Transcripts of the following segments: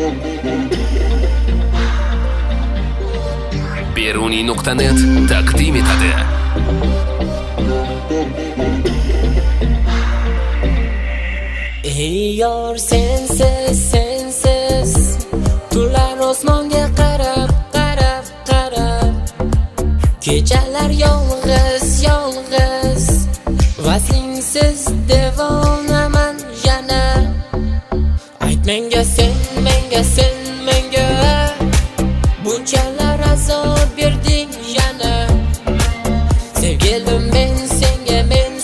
Beruniy.net taqdim etadi. Ey yor sensiz tunlar osmonga qarab kechalar yolg'iz vaslingsiz devonaman yana. Ayt menga sen menga bunchalar azob berding yana. Sevgilim men senga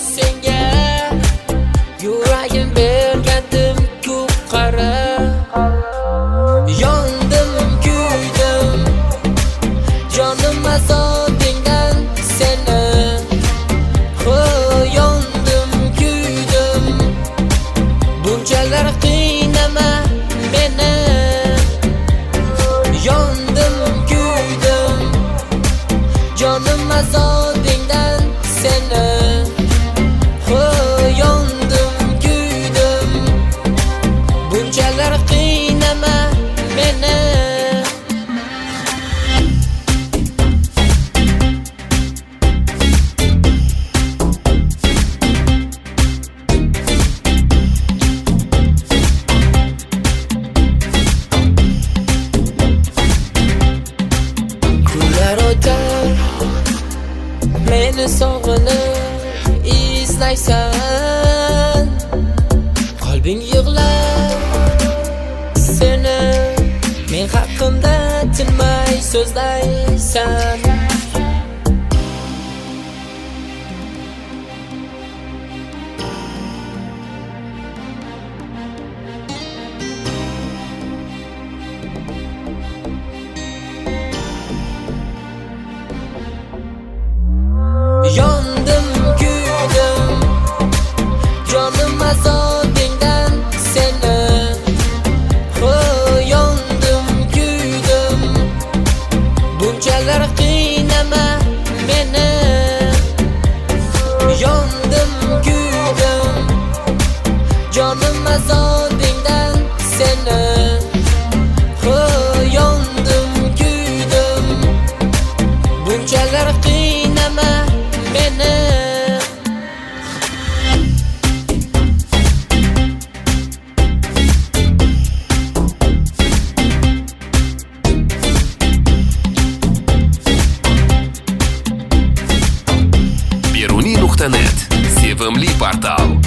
yuragim bergandim ko'p qara. Yondim kuydim jonim azobingdan seni. Yondim kuydim bunchalar qiynama meni. Yondim kuydim jonim azobingdan seni. Yondim kuydim bunchalar qiynama meni. Kunlar o'tar meni sog'inib izlaysan, qalbing yig'lar seni men haqimda tinmay so'zlaysan. Yondim kuydim jonim azobingdan seni. Yondim kuydim bunchalar qiynama meni. Yondim kuydim jonim azobingdan seni. Yondim kuydim bunchalar qiynama meni. Beruniy.net sevimli portal.